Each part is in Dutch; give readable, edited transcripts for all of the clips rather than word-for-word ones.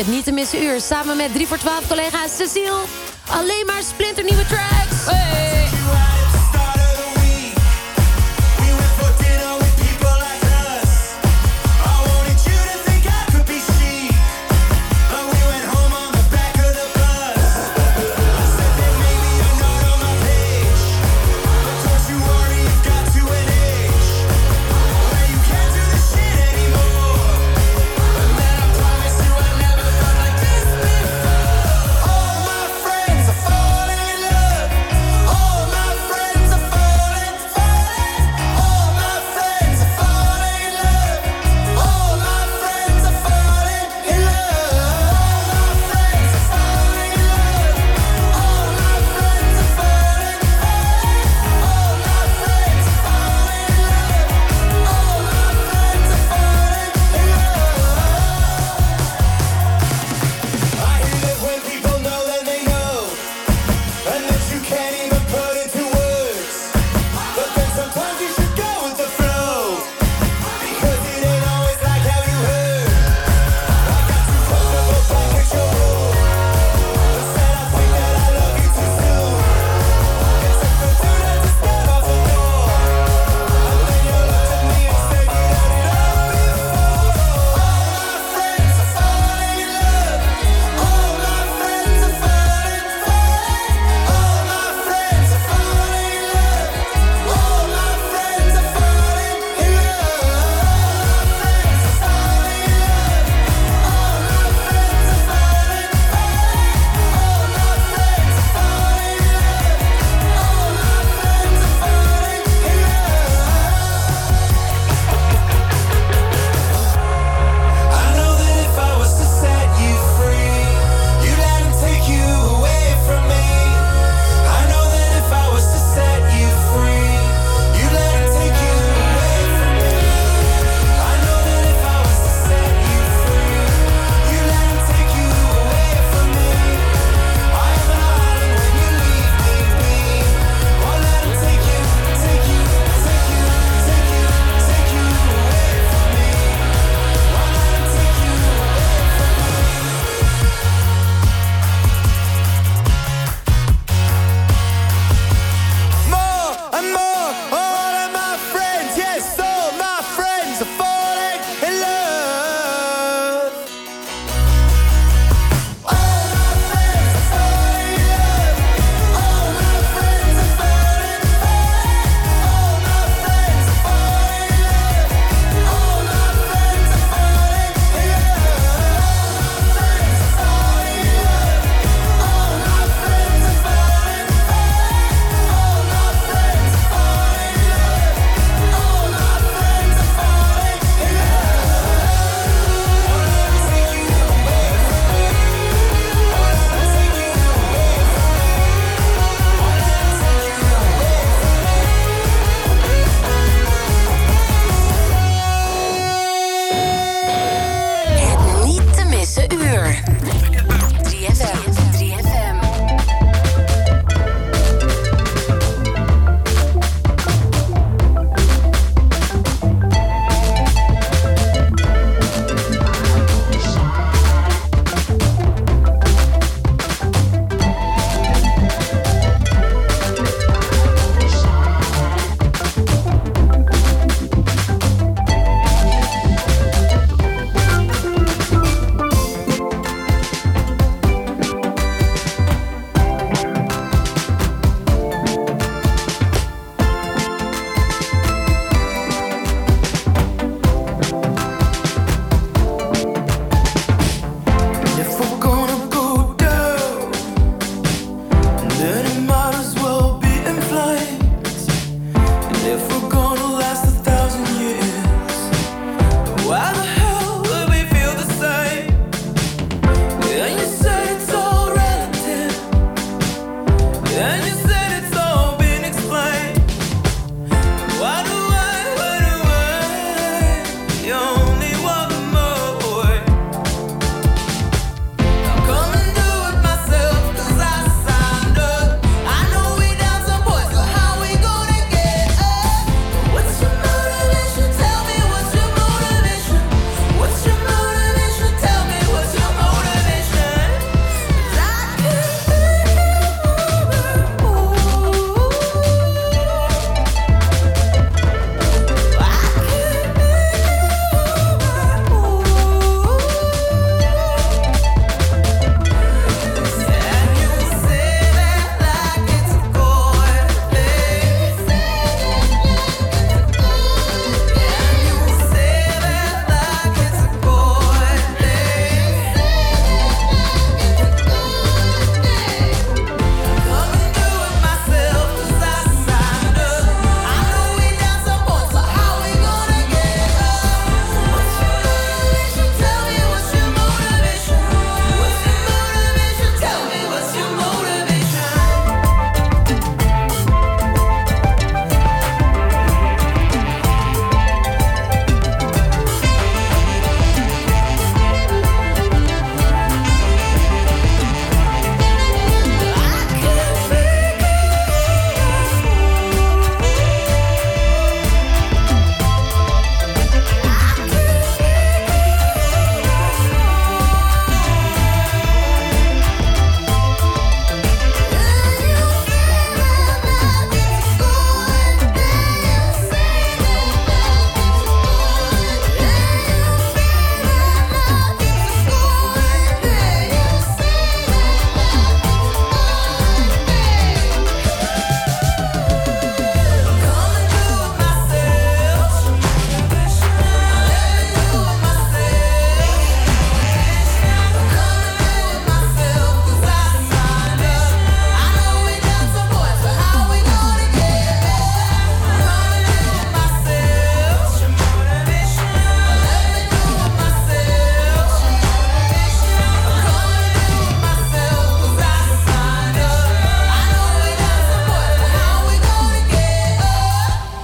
het niet te missen uur. Samen met 3 voor 12 collega Cecile. Alleen maar splinternieuwe tracks. Hey. All my friends are falling in love.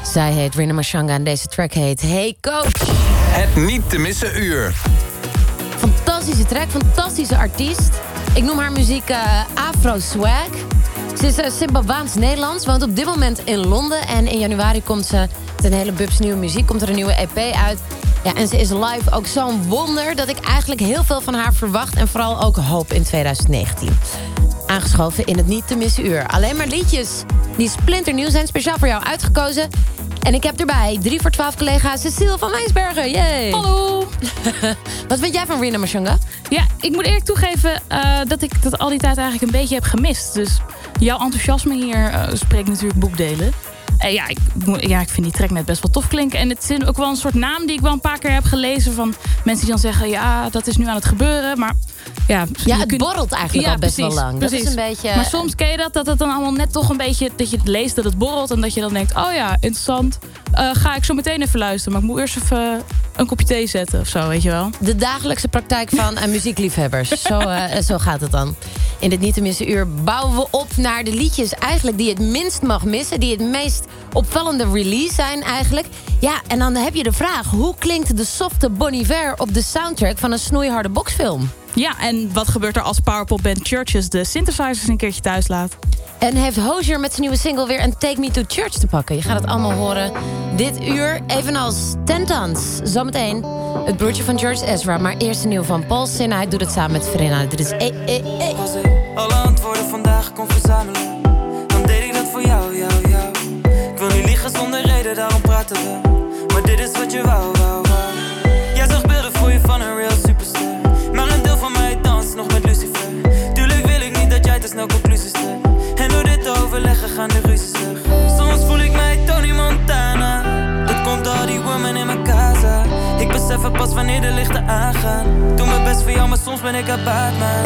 Zij heet Rina Mashanga en deze track heet Hey Coach. Het niet te missen uur. Fantastische track, fantastische artiest. Ik noem haar muziek Afro Swag. Ze is Zimbabweans-Nederlands, woont op dit moment in Londen. En in januari komt ze met een hele bubs nieuwe muziek. Komt er een nieuwe EP uit. Ja, en ze is live ook zo'n wonder dat ik eigenlijk heel veel van haar verwacht. En vooral ook hoop in 2019. Aangeschoven in het niet te missen uur. Alleen maar liedjes die splinternieuw zijn, speciaal voor jou uitgekozen. En ik heb erbij 3 voor 12 collega Cecile van Wijnsbergen. Yay! Hallo! Wat vind jij van Rina Mashanga? Ja, ik moet eerlijk toegeven dat ik dat al die tijd eigenlijk een beetje heb gemist. Dus jouw enthousiasme hier spreekt natuurlijk boekdelen. Ik vind die track net best wel tof klinken. En het is ook wel een soort naam die ik wel een paar keer heb gelezen van mensen die dan zeggen, ja, dat is nu aan het gebeuren. Maar ja, het borrelt eigenlijk al best wel lang. Precies. Dat is een beetje. Maar soms ken je dat het dan allemaal net toch een beetje, dat je het leest dat het borrelt en dat je dan denkt, oh ja, interessant. Ga ik zo meteen even luisteren, maar ik moet eerst even een kopje thee zetten of zo, weet je wel. De dagelijkse praktijk van muziekliefhebbers. Zo gaat het dan. In dit niet te missen uur bouwen we op naar de liedjes eigenlijk die je het minst mag missen. Die het meest opvallende release zijn eigenlijk. Ja, en dan heb je de vraag, hoe klinkt de softe Bon Iver op de soundtrack van een snoeiharde boxfilm? Ja, en wat gebeurt er als powerpopband Churches de synthesizers een keertje thuis laat? En heeft Hozier met zijn nieuwe single weer een Take Me to Church te pakken? Je gaat het allemaal horen dit uur, evenals Ten Tons. Zometeen het broertje van George Ezra, maar eerst een nieuw van Paul Sinha. Hij doet het samen met Verena. Dit is Als ik alle antwoorden vandaag kon verzamelen, dan deed ik dat voor jou. Ik wil niet liegen zonder reden, daarom praten we. Maar dit is wat je wou. Jij zag beelden voor je van een real superster, maar een deel van mij danst nog met Lucifer. Tuurlijk wil ik niet dat jij te snel conclusies trekt, en door dit te overleggen gaan de ruzies weg. Soms voel ik mij Tony Montana, dat komt door die woman in mijn casa. Ik besef het pas wanneer de lichten aangaan. Doe mijn best voor jou, maar soms ben ik apart, man.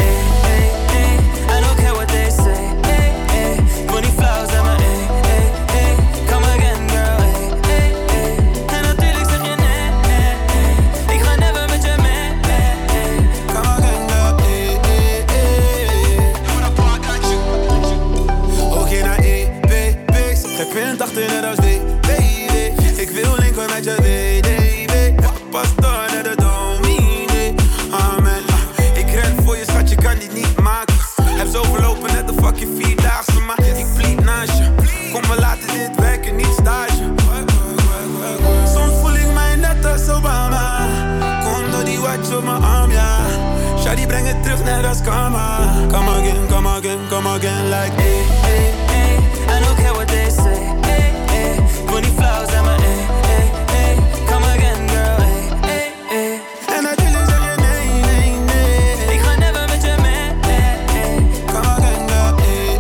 I don't care what they say. Ik wil niet flauw zijn, maar come again, girl. En natuurlijk zeg je nee. Ik ga never met je mee. Come again, girl. Oké, naar EPP's. Geen punt achter net als DDD. Ik wil linken met je WDW. Pas door naar de domine. Amen. Ik ren voor je schat, je kan dit niet maken. Heb zo verlopen net de fucking 4-daagse, maar ik vlieg naast je. Kom, we laten dit werken, niet stage. Soms voel ik mij net als Obama. Kom door die watch op mijn arm, ja. Shawty, breng het terug net als karma. Come again, come again, come again, like I don't care what they say. Ik wil niet flauw zijn, maar come again, girl. En natuurlijk zeg je nee. Ik ga never met je mee. Come again, girl.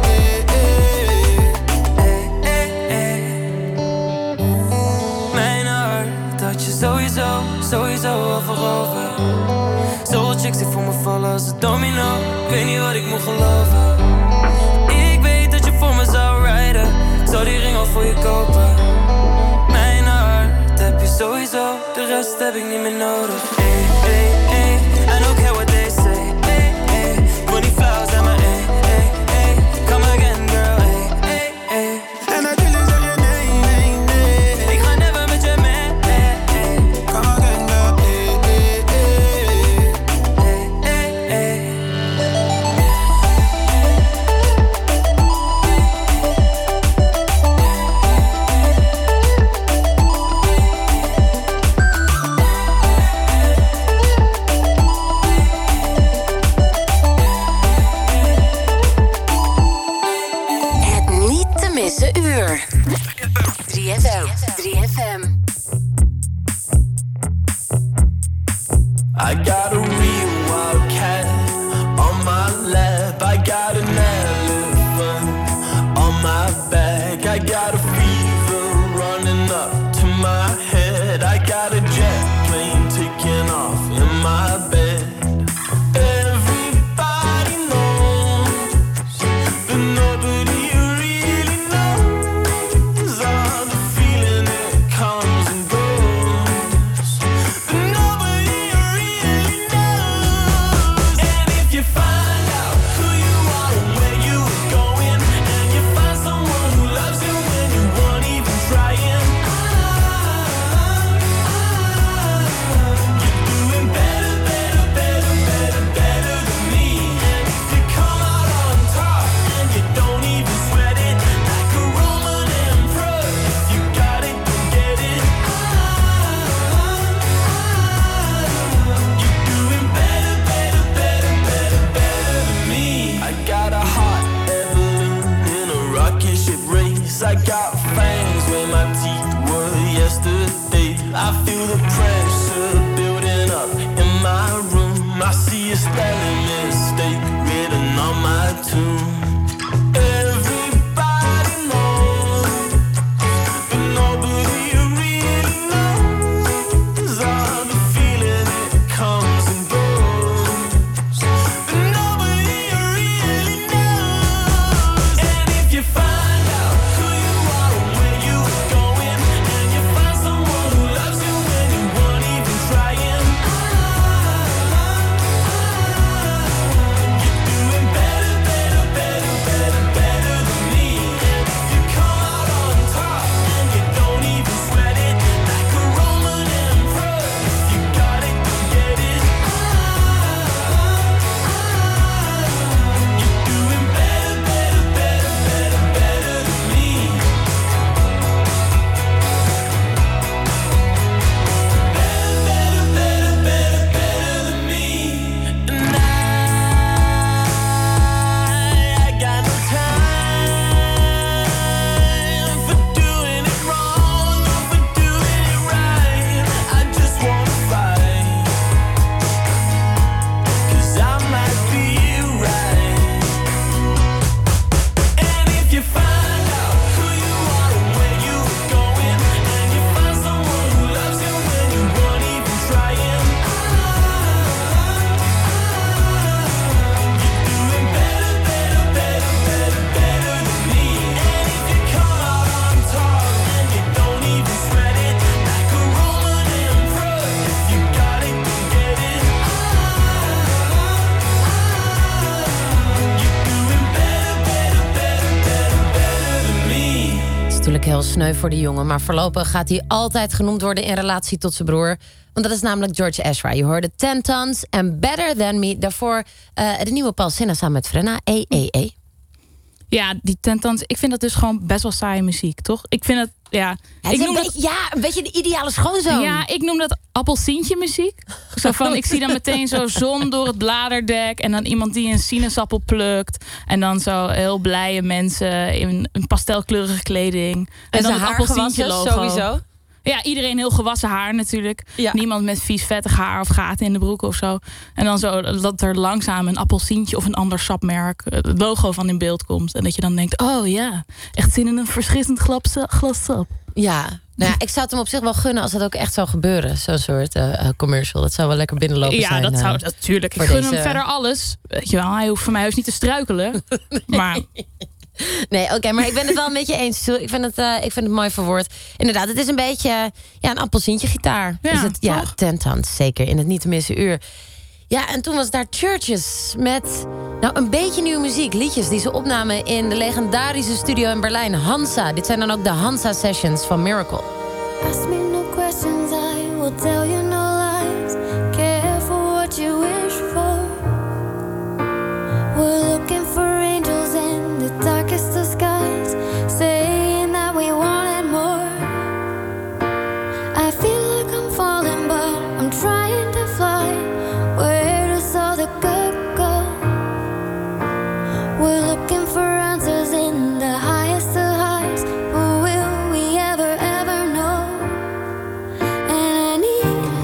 Mijn hart had je sowieso al voorover. Zoveel chicks die voor me vallen als een domino. Ik weet niet wat ik moet geloven. Ik weet dat je voor me zou rijden. Ik zou die ring al voor je kopen. Mijn hart heb je sowieso, de rest heb ik niet meer nodig. I don't care what they say. Ik wil niet flauw zijn, maar come again, girl. En natuurlijk zeg je nee. Ik ga never met je mee. Come again, girl. Het niet te missen uur. 3FM. I got a real wildcat on my lap. I got an elephant on my back. I got a fever running up to my head. I got a jet plane taking off in my bed. Everybody knows, but nobody really knows all the feeling that comes and goes. But nobody really knows. And if you find out who you are and where you're going, and you find someone who loves you when you I got fangs where my teeth were yesterday. I feel the pressure building up in my room. I see a spelling mistake written on my tomb. Everybody knows, but nobody really knows all the feeling that comes and goes. But nobody really knows. And if you find out who you are and where you're going, and you find someone who loves you when you weren't even trying, you're doing better, better, better, better, better than me. And if you come out on top and you don't even sweat it, like a Roman emperor, if you got it, go get it. You're doing better, better, better, better, better than me. Better, better, better, better than me. And I got no time for doing it wrong or for doing it right. I just wanna fight, 'cause I might be right. And if you find out who you are and where you're going, and you find someone who loves you when you weren't even trying, you're doing better, better, better, better, better than me. And if you come out on top and you don't even sweat it, like a Roman emperor, if you got it, go get it. You're doing better, better, better, better, better than me. Het is natuurlijk heel sneu voor die jongen, maar voorlopig gaat hij altijd genoemd worden in relatie tot zijn broer. Want dat is namelijk George Ezra. Je hoorde 10 Tons en Better Than Me. Daarvoor de nieuwe Paul Sinha samen met Frenna, EEE. Ja, die 10 Tons, ik vind dat dus gewoon best wel saaie muziek, toch? Ik vind het, ja... Het is een beetje de ideale schoonzoon. Ja, ik noem dat appelsientje muziek. Zo van, ik zie dan meteen zo zon door het bladerdek en dan iemand die een sinaasappel plukt. En dan zo heel blije mensen in een pastelkleurige kleding. En dan het appelsientje logo. Sowieso. Ja, iedereen heel gewassen haar natuurlijk. Ja. Niemand met vies vettig haar of gaten in de broek of zo. En dan zo dat er langzaam een appelsientje of een ander sapmerk, het logo van in beeld komt. En dat je dan denkt, oh ja, echt zin in een verschissend glas sap. Ja, nou ja, ik zou het hem op zich wel gunnen als dat ook echt zou gebeuren. Zo'n soort commercial. Dat zou wel lekker binnenlopen zijn. Ja, dat zou natuurlijk. Ik gun hem verder alles. Weet je wel, hij hoeft voor mij dus niet te struikelen. Maar... Nee, oké, maar ik ben het wel met je eens. Ik vind het mooi verwoord. Inderdaad, het is een beetje een appelsientje gitaar. Ja, is het, ja, toch? 10 Tons, zeker. In het niet te missen uur. Ja, en toen was daar Churches met een beetje nieuwe muziek. Liedjes die ze opnamen in de legendarische studio in Berlijn. Hansa. Dit zijn dan ook de Hansa Sessions van Miracle. Ask me no questions, I will tell you no lies. Careful what you wish for. We're looking for angels in the darkest of skies, saying that we wanted more. I feel like I'm falling, but I'm trying to fly. Where does all the good go? We're looking for answers in the highest of highs, but will we ever know? And I need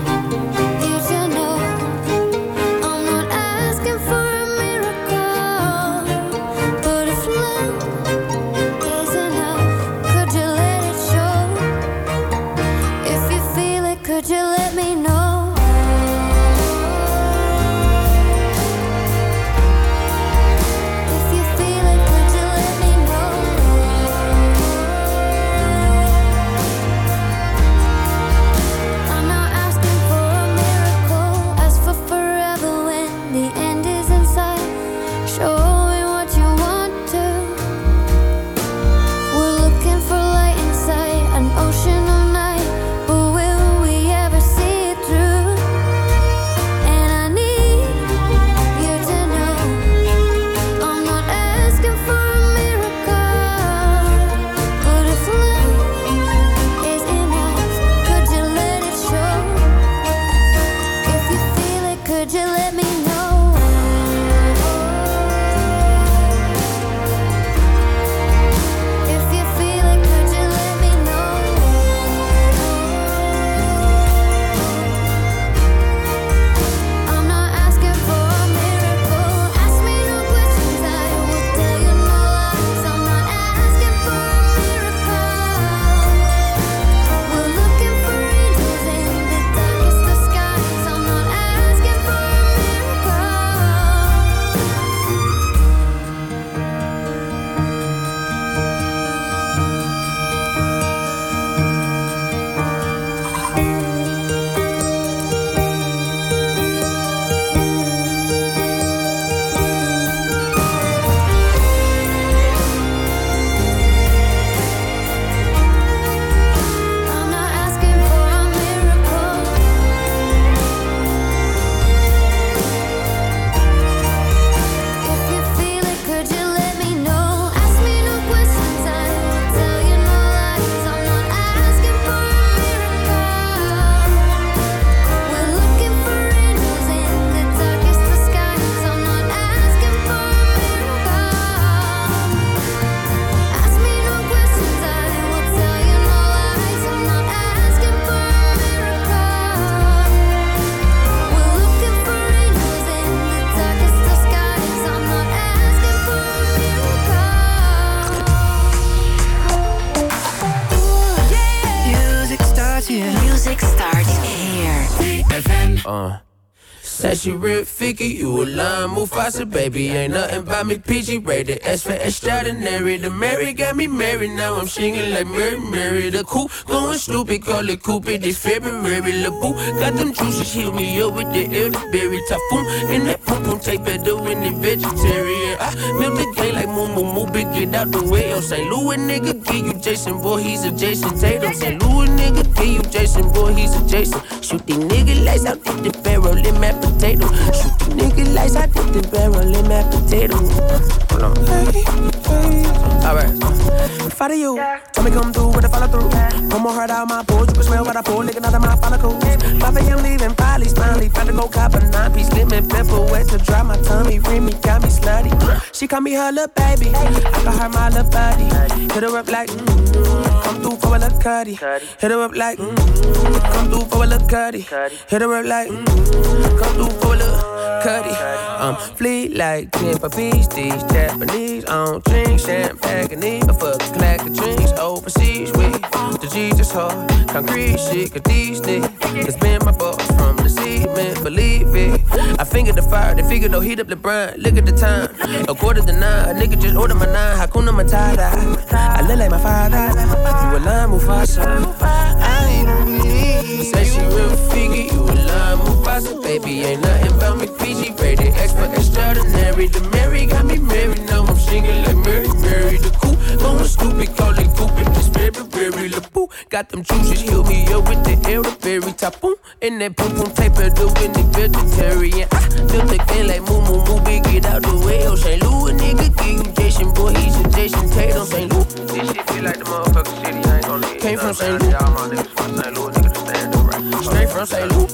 Said she real figgy, you a line Mufasa, baby. Ain't nothing about me PG rated. S for extraordinary. The Mary got me married, now I'm singing like Mary. The coupe going stupid, call it Cupid. This February, La Boo got them juices, heal me up with the elderberry typhoon. And that pum pum tape better when they vegetarian. I milk the game like moo moo moo, big get out the way. Oh, St. Louis nigga, give you Jason, boy, he's a Jason Tatum. St. Louis nigga, give you Jason, boy, he's a Jason. Shoot these nigga lights out, dip the barrel in my potato. Shoot the nigga lights, I dip the barrel in my potato. Hold on. Alright. Follow you. Tell me come through with the follow through. One more heart out my pores. You can smell what I pour. Licking out of my follicles. Papa, I'm leaving. Polly, smiley. About to go cop a 9-piece. Lemon pepper wet to dry my tummy. Remy got me slutty. She call me her little baby. I call her my little buddy. Hit her up like, come through for a little cutty. Hit her up like, come through for a little cutty. Hit her up like, come through for a little cutty. Fleet like Tampa Beach. These Japanese, I don't drink champagne. I fuck a clack of drinks overseas with the Jesus hard. Concrete shit, cause these niggas been my boss from the cement, believe it. I fingered the fire, they figured they'll heat up the brine. Look at the time, 8:45. A nigga just ordered my 9, Hakuna Matata. I look like my father, you a line Mufasa. I ain't believe. Say she real figgy, you a line Mufasa. Baby, ain't nothing about me PG rated. X for extraordinary. The Mary got me married, now I'm singing like Mary. The coupe going stupid, call it Cupid. This February, La Boo got them juices, heal me up with the elderberry typhoon. And that pum pum tape better when they vegetarian. I feel the game like moo moo moo, big get out the way. Oh, St. Louis nigga, give you Jason, boy, he's a Jason Tatum. St. Louis, this shit feel like the motherfucking city, I ain't gon' leave. Came from St. Louis, y'all my niggas from St. Louis, niggas just stand up right. Straight from St. Louis.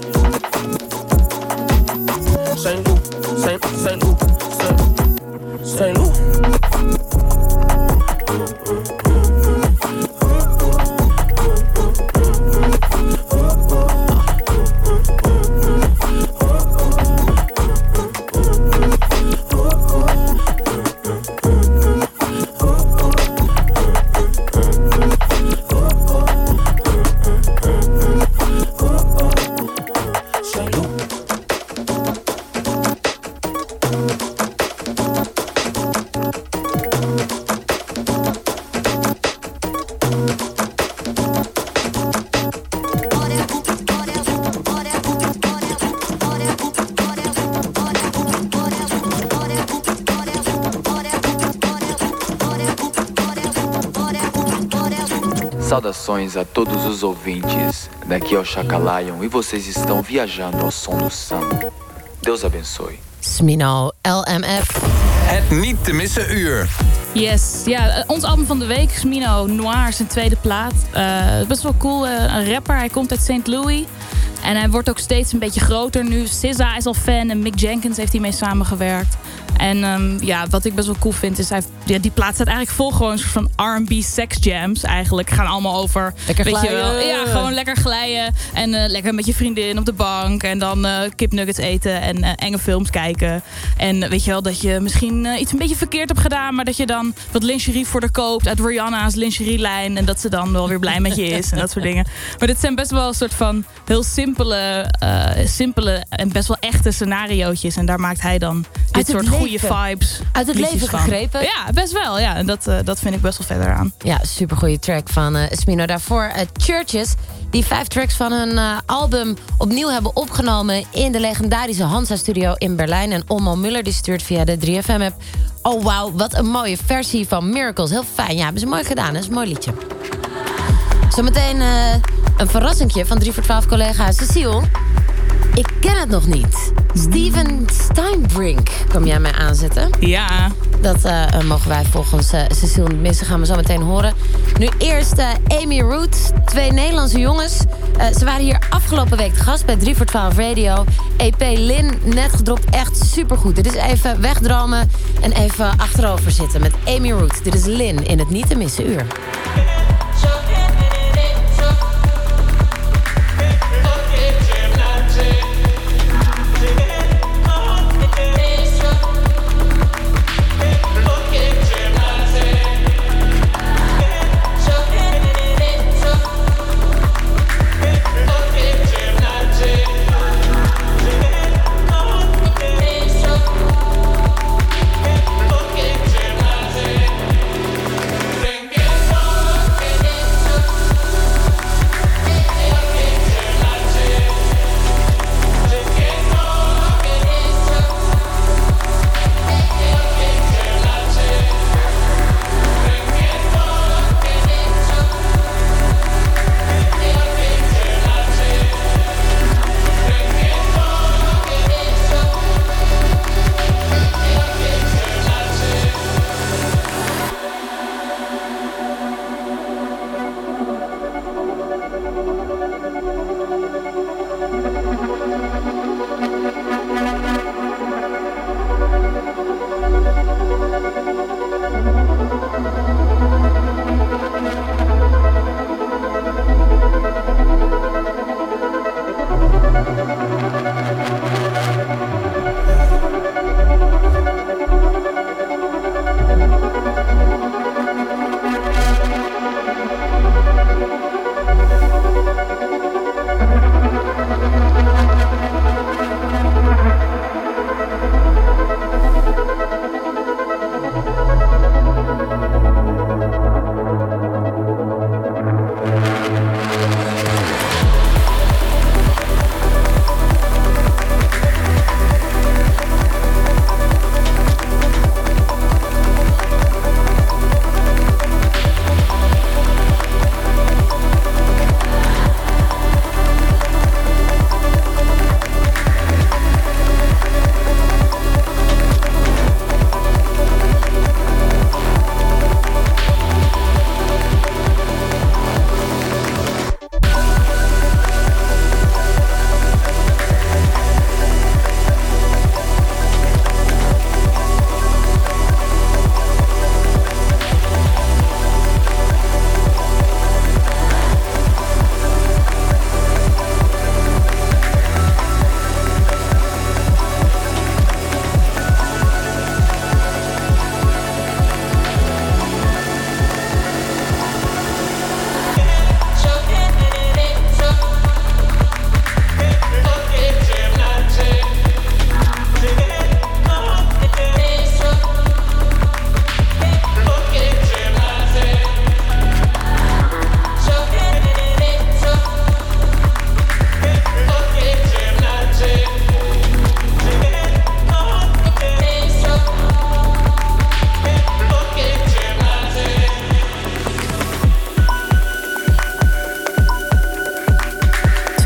St. Louis, St. Louis, St. Louis. Saudações a todos os ouvintes. Daqui é o Chaka Lion e vocês estão viajando ao som do samba. Deus abençoe. Smino, LMF. Het niet te missen uur. Yes, ja, ons album van de week, Smino Noir, zijn tweede plaat. Best wel cool, een rapper, hij komt uit St. Louis. En hij wordt ook steeds een beetje groter nu. SZA is al fan en Mick Jenkins heeft hiermee samengewerkt. En wat ik best wel cool vind is... die plaat staat eigenlijk vol gewoon een soort van R&B sex jams eigenlijk. Gaan allemaal over... Lekker glijden. Weet je wel, ja, gewoon lekker glijden. En lekker met je vriendin op de bank. En dan kipnuggets eten en enge films kijken. En weet je wel, dat je misschien iets een beetje verkeerd hebt gedaan... maar dat je dan wat lingerie voor haar koopt uit Rihanna's lingerielijn... en dat ze dan wel weer blij met je is en dat soort dingen. Maar dit zijn best wel een soort van heel simpele en best wel echte scenariootjes. En daar maakt hij dan dit soort goede vibes. Uit het leven gegrepen? Ja, best wel. Ja. En dat vind ik best wel verder aan. Ja, supergoeie track van Smino. Daarvoor Churches, die 5 tracks van hun album opnieuw hebben opgenomen... in de legendarische Hansa-studio in Berlijn. En Onmo Muller die stuurt via de 3FM-app... oh wauw, wat een mooie versie van Miracles. Heel fijn. Ja, hebben ze mooi gedaan. Dat is een mooi liedje. Zometeen een verrassingje van 3 voor 12 collega Cecile. Ik ken het nog niet. Steven Steinbrink kwam jij mij aanzetten. Ja. Dat mogen wij volgens Cecile niet missen. Gaan we zo meteen horen. Nu eerst Amy Root. 2 Nederlandse jongens. Ze waren hier afgelopen week te gast bij 3 voor 12 Radio. EP Lin, net gedropt. Echt supergoed. Dit is even wegdromen en even achterover zitten met Amy Root. Dit is Lin in het niet te missen uur.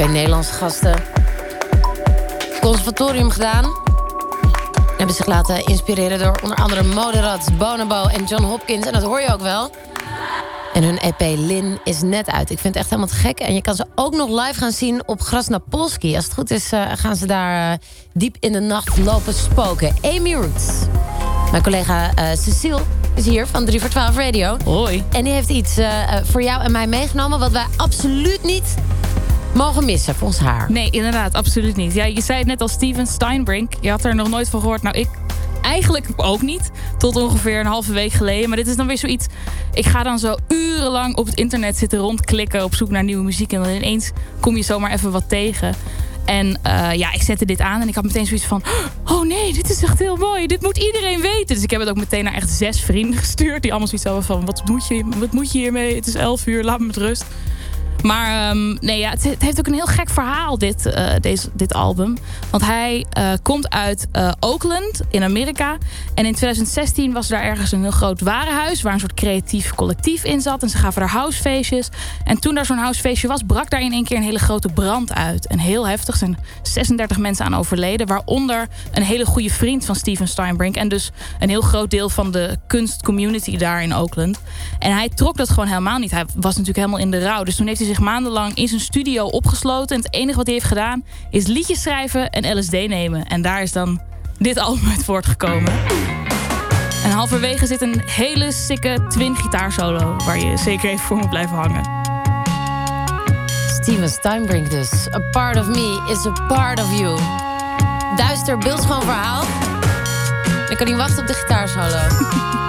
2 Nederlandse gasten. Conservatorium gedaan. Hebben zich laten inspireren door onder andere Moderat, Bonobo en John Hopkins. En dat hoor je ook wel. En hun EP Lin is net uit. Ik vind het echt helemaal te gek. En je kan ze ook nog live gaan zien op Krasnapolski. Als het goed is gaan ze daar diep in de nacht lopen spoken. Amy Roots. Mijn collega Cecile is hier van 3 voor 12 Radio. Hoi. En die heeft iets voor jou en mij meegenomen... wat wij absoluut niet mogen missen, volgens haar. Nee, inderdaad, absoluut niet. Ja, je zei het net al, Steven Steinbrink. Je had er nog nooit van gehoord. Nou, ik eigenlijk ook niet. Tot ongeveer een halve week geleden. Maar dit is dan weer zoiets... Ik ga dan zo urenlang op het internet zitten rondklikken... op zoek naar nieuwe muziek. En dan ineens kom je zomaar even wat tegen. En ik zette dit aan en ik had meteen zoiets van... Oh nee, dit is echt heel mooi. Dit moet iedereen weten. Dus ik heb het ook meteen naar echt 6 vrienden gestuurd... die allemaal zoiets hadden van... Wat moet je hiermee? Het is 11 uur, laat me met rust. Maar het heeft ook een heel gek verhaal, dit album. Want hij komt uit Oakland in Amerika. En in 2016 was er daar ergens een heel groot warenhuis... waar een soort creatief collectief in zat. En ze gaven daar housefeestjes. En toen daar zo'n housefeestje was... brak daar in één keer een hele grote brand uit. En heel heftig, er zijn 36 mensen aan overleden. Waaronder een hele goede vriend van Steven Steinbrink. En dus een heel groot deel van de kunstcommunity daar in Oakland. En hij trok dat gewoon helemaal niet. Hij was natuurlijk helemaal in de rouw. Dus toen heeft hij zich maandenlang in zijn studio opgesloten. En het enige wat hij heeft gedaan is liedjes schrijven en LSD nemen. En daar is dan dit album uit voortgekomen. En halverwege zit een hele sikke twin gitaarsolo... waar je zeker even voor moet blijven hangen. Steven Steinbrink dus. A part of me is a part of you. Duister, beeldschoon verhaal. Ik kan niet wachten op de gitaarsolo.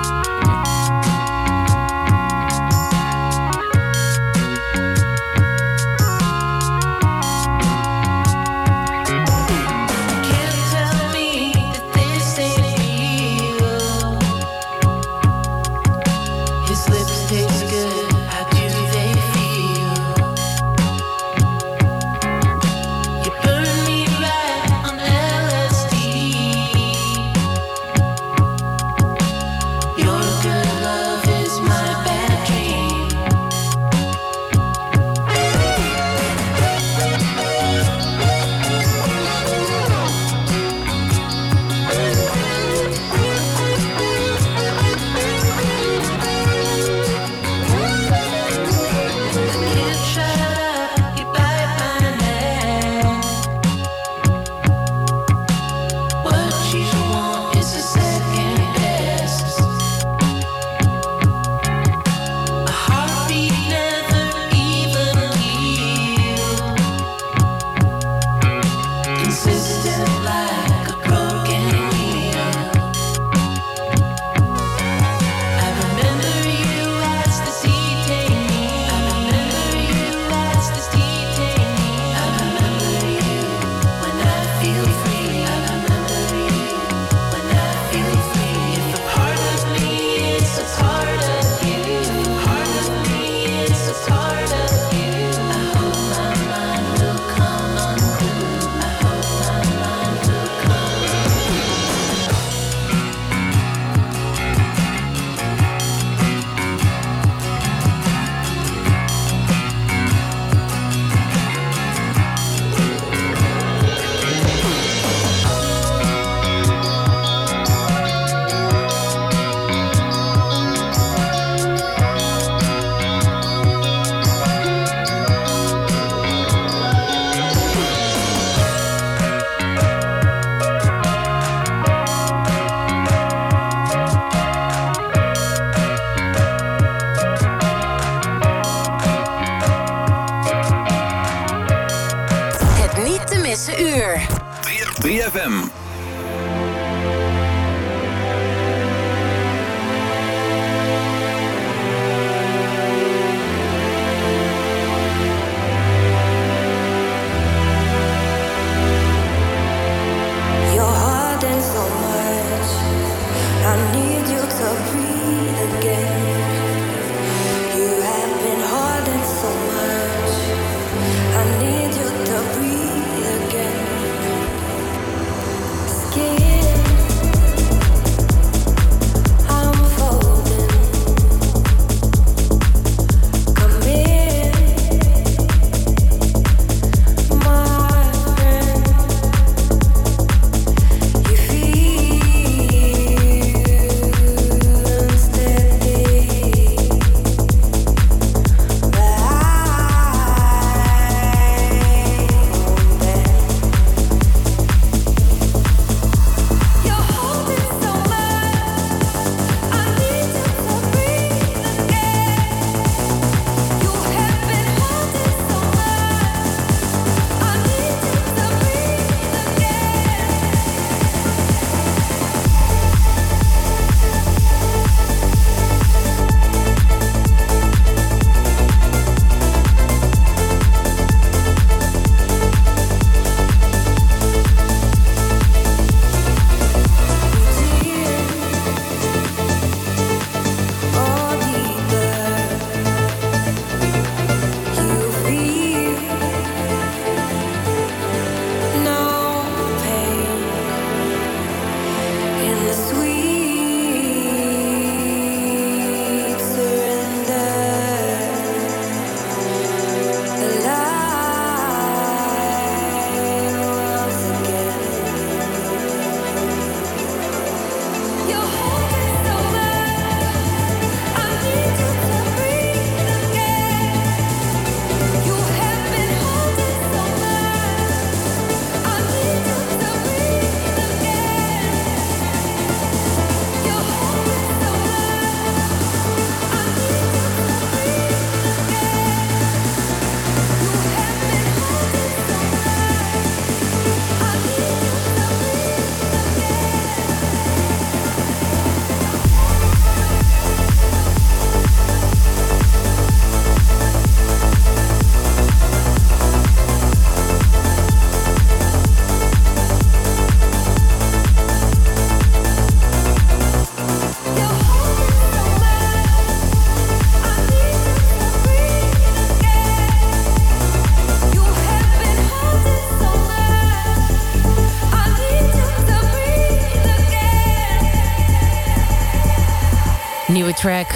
Uur. 3FM.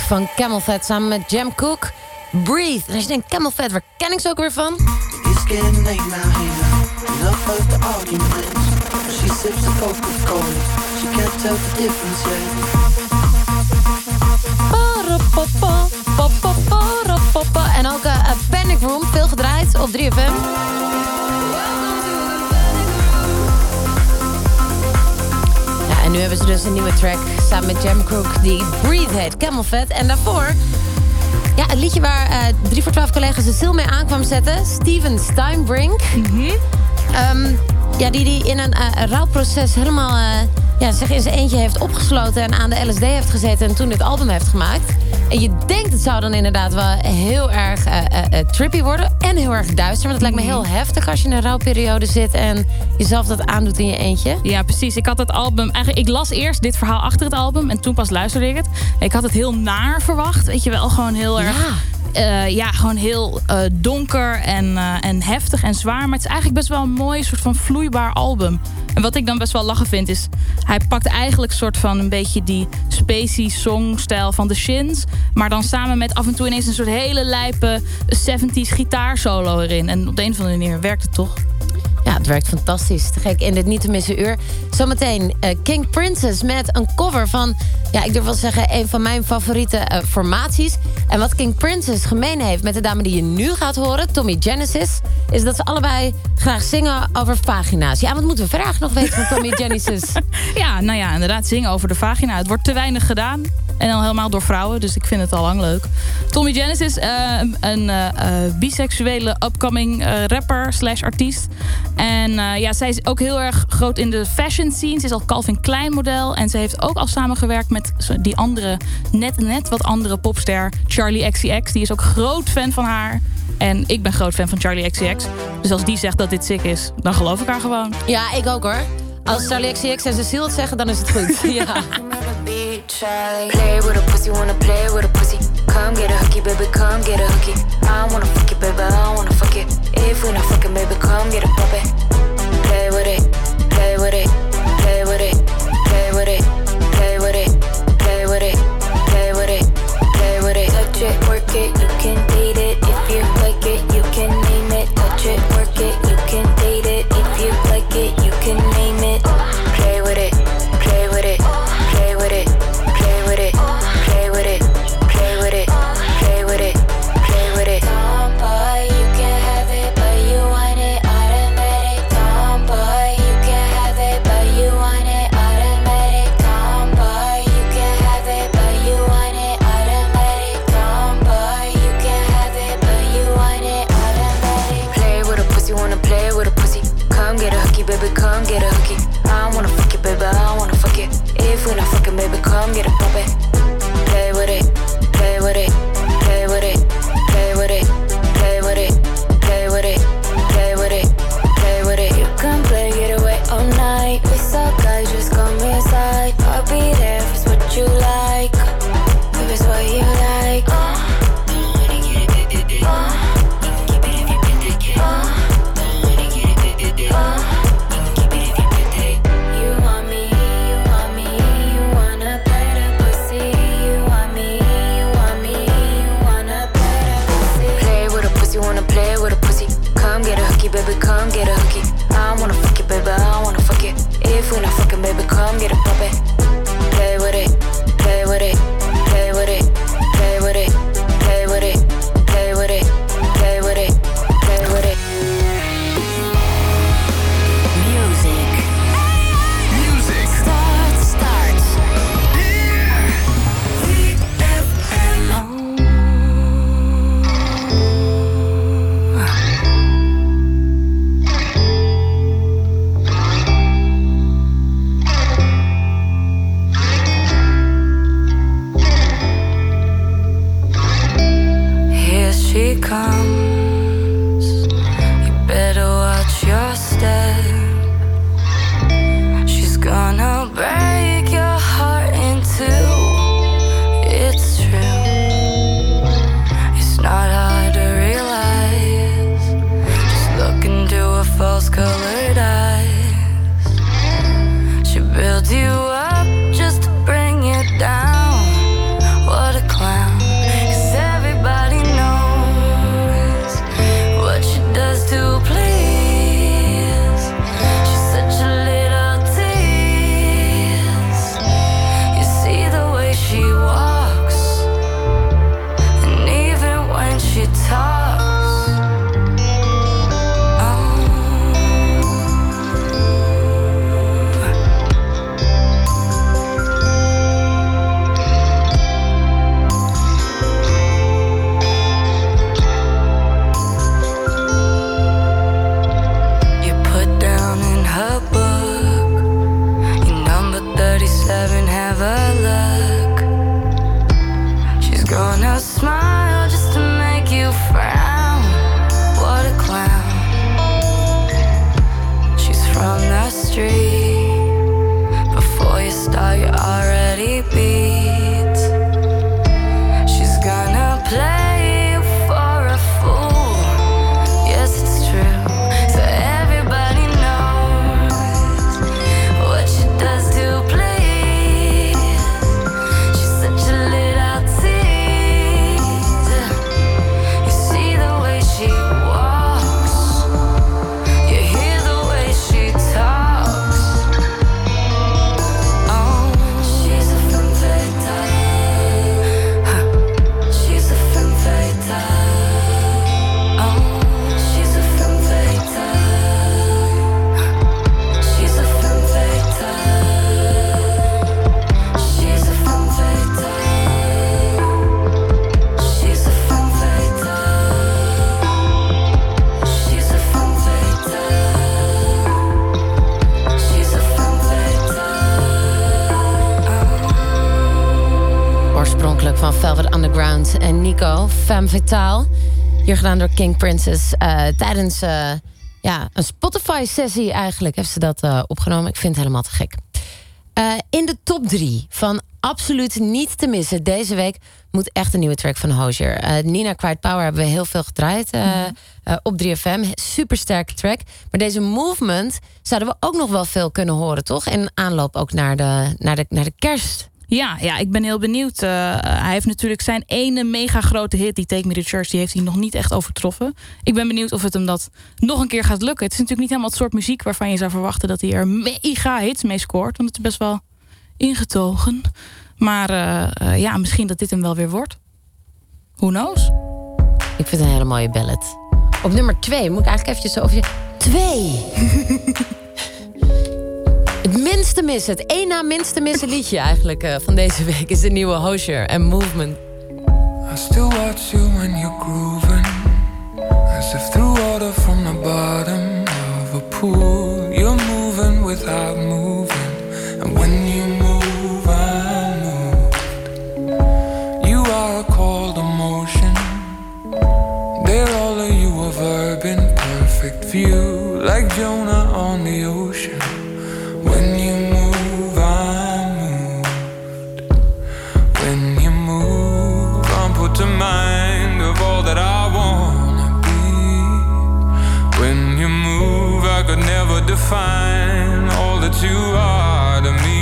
van Camel Fat samen met Jam Cook. Breathe. En als je denkt, Camel Fat, waar ken ik ze ook weer van? It's getting late now, hey now. Enough of the arguments. She sips the Coca-Cola. She can't tell the difference yet. En ook Panic Room, veel gedraaid op 3FM. Ja, en nu hebben ze dus een nieuwe track samen met Jam Cook die Breathe heet, Camel Fat. En daarvoor, ja, het liedje waar 3 voor 12 collega's Cecile mee aan kwam zetten, Steven Steinbrink. Ja, die in een rouwproces helemaal zich in zijn eentje heeft opgesloten en aan de LSD heeft gezeten en toen dit album heeft gemaakt. En je denkt het zou dan inderdaad wel heel erg trippy worden en heel erg duister. Want het lijkt me heel heftig als je in een rouwperiode zit en jezelf dat aandoet in je eentje. Ja, precies. Ik had het album... Eigenlijk, ik las eerst dit verhaal achter het album en toen pas luisterde ik het. Ik had het heel naar verwacht. Weet je wel, gewoon heel erg... gewoon heel donker en heftig en zwaar. Maar het is eigenlijk best wel een mooi soort van vloeibaar album. En wat ik dan best wel lachen vind is... hij pakt eigenlijk soort van een beetje die spacey songstijl van The Shins. Maar dan samen met af en toe ineens een soort hele lijpe 70s gitaarsolo erin. En op de een of andere manier werkt het toch? Ja, het werkt fantastisch. Te gek in dit niet te missen uur. Zometeen King Princess met een cover van... ja, ik durf wel zeggen, een van mijn favoriete formaties. En wat King Princess gemeen heeft met de dame die je nu gaat horen... Tommy Genesis, is dat ze allebei graag zingen over vagina's. Ja, wat moeten we vandaag nog weten van Tommy Genesis? Ja, nou ja, inderdaad, zingen over de vagina. Het wordt te weinig gedaan. En dan helemaal door vrouwen, dus ik vind het al lang leuk. Tommy Genesis, een biseksuele upcoming rapper / artiest. En zij is ook heel erg groot in de fashion scene. Ze is al Calvin Klein model. En ze heeft ook al samengewerkt met die andere, net wat andere popster, Charli XCX. Die is ook groot fan van haar. En ik ben groot fan van Charli XCX. Dus als die zegt dat dit sick is, dan geloof ik haar gewoon. Ja, ik ook hoor. Als Charli XCX en Cecile het zeggen, dan is het goed. Ja. Play with a pussy, wanna play with a pussy. Come get a hooky, baby, come get a hooky. I wanna fuck it, baby, I wanna fuck it. If we're not fucking, baby, come get a puppy. Play with it, play with it, play with it, play with it, play with it, play with it, play with it, play with it. Touch it, work it, you can date it. If you like it, you can name it. Touch it, work it, you can date it. If you like it, you can name it. Play with it, play with it, play with it, play with it, play with it, play with it, play with it, play with it. Tomboy, you can have it, but you want it automatic. Tomboy, you can have it, but you want it automatic. Tomboy, you can have it, but you want it automatic. Tomboy, you can have it, but you want it automatic. Play with a pussy, wanna play with a pussy. Come get a hooky, baby, come get a hooky. I wanna fuck it, baby, I wanna fuck it. If we're not fucking, baby, come get a puppy. Play with it, play with it, play with it, play with it, play with it, play with it, play with it, play with it. You can play, get away all night. We saw guys, just come inside. I'll be there if it's what you like. If it's what you like. Baby, come get a hooky. I wanna fuck it, baby, I wanna fuck it. If we're not fucking, baby, come get a puppy. Play with it, play with it, play with it, play with it, play with it, play with it, play with it, play with it. Music. Start. She comes, you better watch your step. She's gonna break your heart in two. It's true, it's not hard to realize. Just look into her false-colored eyes. She builds you up just to bring you down. What a clown. Khaled en Nico, Femme Fatale. Hier gedaan door King Princess. Tijdens een Spotify-sessie eigenlijk heeft ze dat opgenomen. Ik vind het helemaal te gek. In de top 3 van absoluut niet te missen deze week moet echt een nieuwe track van Hozier. Nina Quiet Power hebben we heel veel gedraaid op 3FM. Supersterke track. Maar deze Movement zouden we ook nog wel veel kunnen horen, toch? In aanloop ook naar de kerst. Ja, ik ben heel benieuwd. Hij heeft natuurlijk zijn ene mega grote hit, die Take Me to Church, die heeft hij nog niet echt overtroffen. Ik ben benieuwd of het hem dat nog een keer gaat lukken. Het is natuurlijk niet helemaal het soort muziek waarvan je zou verwachten dat hij er mega hits mee scoort. Want het is best wel ingetogen. Maar misschien dat dit hem wel weer wordt. Who knows? Ik vind het een hele mooie ballad. Op nummer 2 moet ik eigenlijk eventjes over je... 2! Het minste missen, het één na minste missen liedje eigenlijk van deze week is de nieuwe Hozier en Movement. I still watch you when you're grooving, as if through water from the bottom of a pool. You're moving without moving, and when you move, I moved. You are a cold emotion, there all of you a verb in perfect view, like Jonah on the ocean. When you move, I moved. When you move, I'm put to mind of all that I wanna be. When you move, I could never define all that you are to me.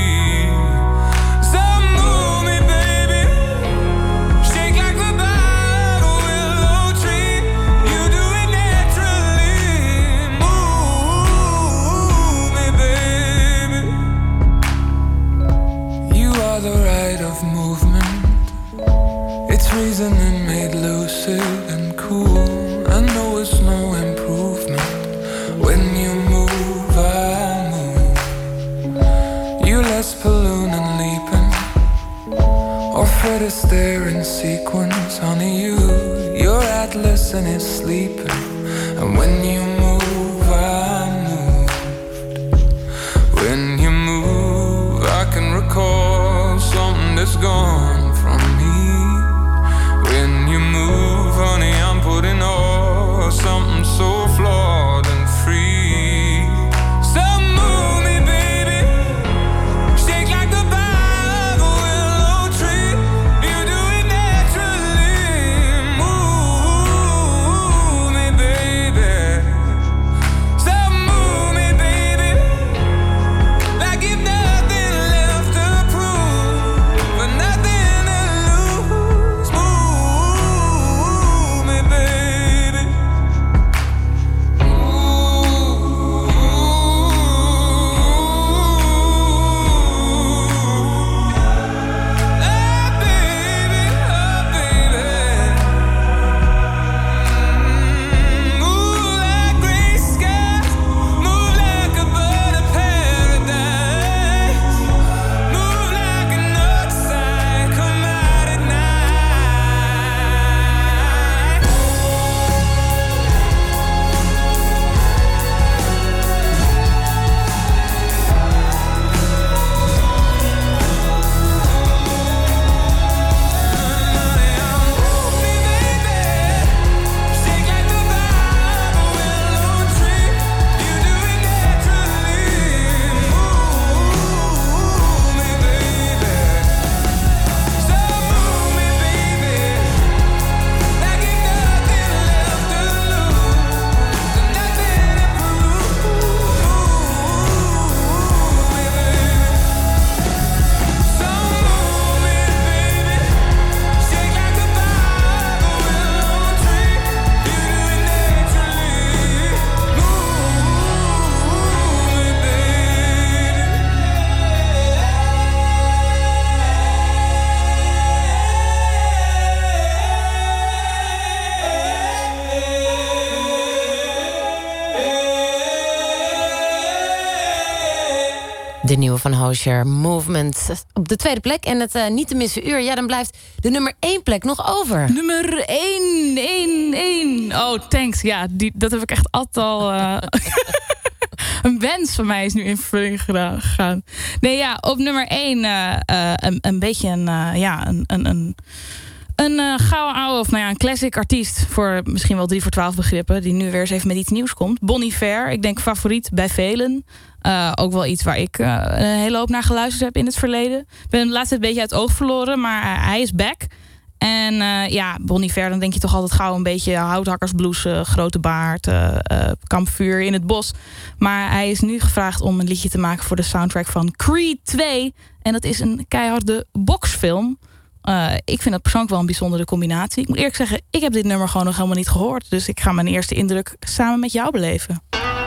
Reasoning made lucid and cool. I know it's no improvement. When you move, I move. You less balloon and leaping, or Fred Astaire in sequence. Honey, you're Atlas and it's sleeping. And when you move, I moved. When you move, I can recall something that's gone from me. When you move, honey, I'm putting all something so flawed and free. So move me, baby, shake like the bark of a willow tree. You do it naturally. Move me, baby. So move me, baby, like you've nothing left to prove, but nothing to lose. Move me, baby. De nieuwe van Hozier, Movement, op de tweede plek. En het niet te missen uur, ja, dan blijft de nummer 1 plek nog over. Nummer 1. Oh, thanks. Ja, dat heb ik echt altijd al... Een wens van mij is nu in vervulling gegaan. Nee, ja, op nummer 1 een beetje een Een gouden oude, of een classic artiest... voor misschien wel 3 voor 12 begrippen... die nu weer eens even met iets nieuws komt. Bon Iver, ik denk favoriet bij velen. Ook wel iets waar ik een hele hoop naar geluisterd heb in het verleden. Ik ben hem de laatste tijd een beetje uit het oog verloren... maar hij is back. En Bon Iver, dan denk je toch altijd gauw een beetje... houthakkersblouse, grote baard, kampvuur in het bos. Maar hij is nu gevraagd om een liedje te maken... voor de soundtrack van Creed 2. En dat is een keiharde boksfilm... ik vind dat persoonlijk wel een bijzondere combinatie. Ik moet eerlijk zeggen, ik heb dit nummer gewoon nog helemaal niet gehoord. Dus ik ga mijn eerste indruk samen met jou beleven.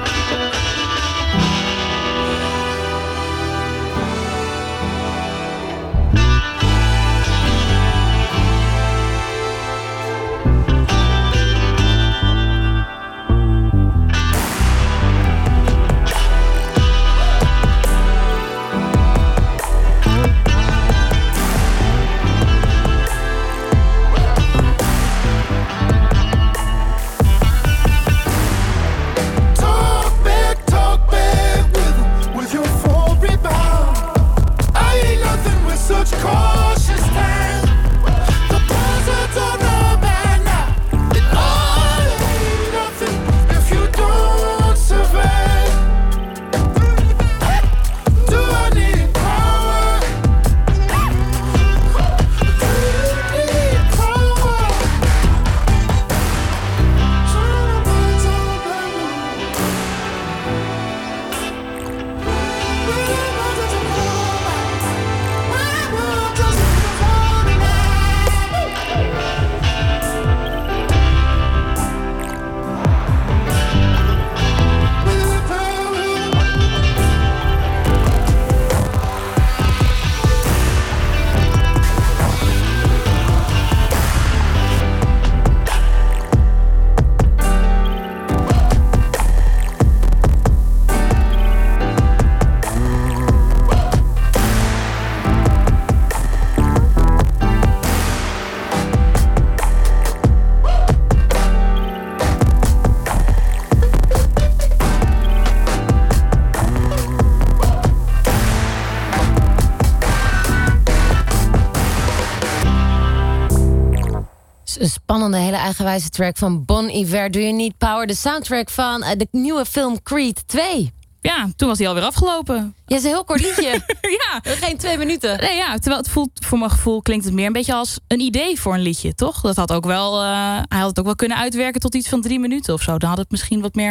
Een spannende, hele eigenwijze track van Bon Iver. Do You Need Power? De soundtrack van de nieuwe film Creed 2. Ja, toen was hij alweer afgelopen. Ja, dat is een heel kort liedje. Ja. Geen 2 minuten. Nee, ja, terwijl het voelt, voor mijn gevoel klinkt het meer een beetje als een idee voor een liedje, toch? Dat had ook wel, hij had het ook wel kunnen uitwerken tot iets van 3 minuten of zo. Dan had het misschien wat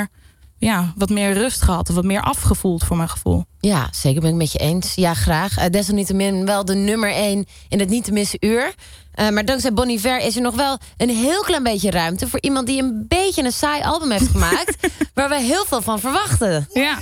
meer rust gehad. Of wat meer afgevoeld voor mijn gevoel. Ja, zeker, ben ik met je eens. Ja, graag. Desalniettemin wel de nummer 1 in het niet te missen uur. Maar dankzij Bon Iver is er nog wel een heel klein beetje ruimte... voor iemand die een beetje een saai album heeft gemaakt... waar we heel veel van verwachten. Ja.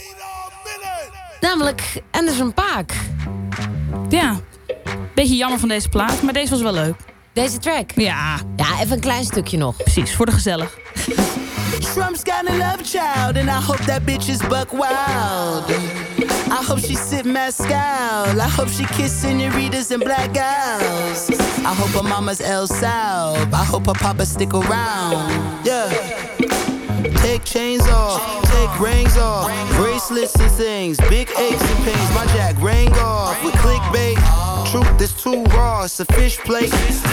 Namelijk Anderson .Paak. Ja, beetje jammer van deze plaat, maar deze was wel leuk. Deze track? Ja. Ja, even een klein stukje nog. Precies, voor de gezellig. Trump's got a love child, and I hope that bitch is buck wild. I hope she sip mezcal. I hope she kiss senoritas and black gals. I hope her mama's El Sal. I hope her papa stick around. Yeah. Take chains off, take rings off, bracelets and things, big aches and pains. My jack rang off with clickbait. Truth is too raw, it's a fish plate.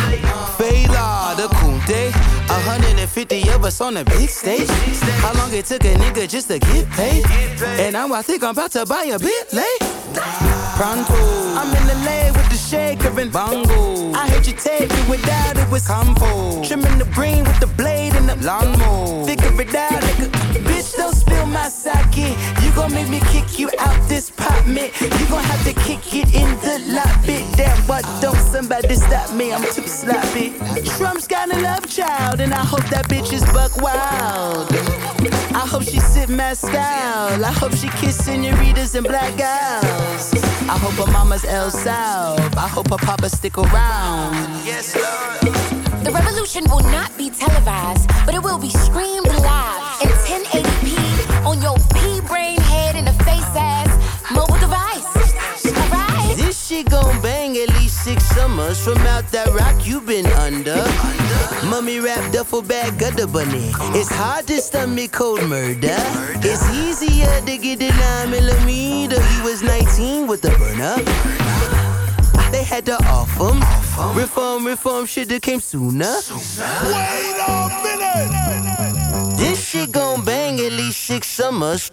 Fela, the Kunde, 150 of us on a big stage. How long it took a nigga just to get paid? And now I think I'm about to buy a Bentley. Pronto, I'm in the lane with the shaker and bongo. I heard you take it without it was combo. Trimming the green with the blade and the lawnmower. Figure it out, nigga. Bitch, don't spill my sake. You gon' make me kick you out this pot, man. You gon' have to kick it in the lobby. Damn, what don't somebody stop me? I'm too sloppy. Trump's got a love child, and I hope that bitch is buck wild. I hope she sip mezcal. I hope she kiss senoritas and black gals. I hope her mama's El Sal. I hope her papa stick around. Yes, Lord. The revolution will not be televised, but it will be streamed live in 1080p on your pea-brain head in a face-ass mobile device. Alright? This shit gon' bang at least 6 summers. From out that rock you been under. Mummy rap duffel bag gutter bunny. It's hard to stomach cold murder. It's easier to get the 9mm. He was 19 with the burner. They they had to offer 'em. Reform shoulda came sooner. Wait a minute! This shit gon' bang at least 6 summers.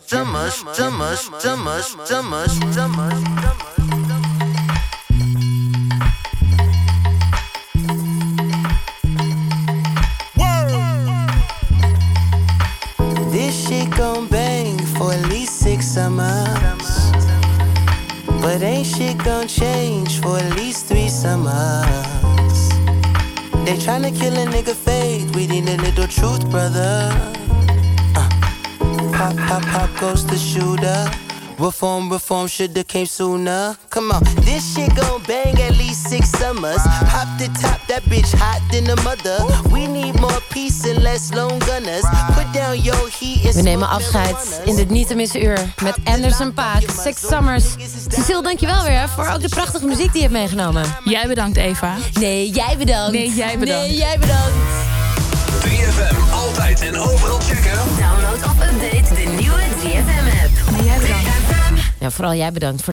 This shit gon' bang for at least 6 summers. But ain't shit gon' change for at least 3 summers. They tryna kill a nigga faith, we need a little truth, brother. Pop goes the shooter. Reform shoulda came sooner. Come on, this shit gon' bang at least 6 summers. Pop the top, that bitch hot than a mother. We need more peace and less lone gunners. Put down your heat. We nemen afscheid in dit niet te missen uur met Anderson .Paak, 6 Summers. Cecile, dankjewel weer voor ook de prachtige muziek die je hebt meegenomen. Jij bedankt, Eva. Nee, jij bedankt. Nee, jij bedankt. Nee, jij bedankt. 3FM, altijd en overal checken. Download of update de nieuwe 3FM-app. Nee, jij bedankt. Ja, vooral jij bedankt voor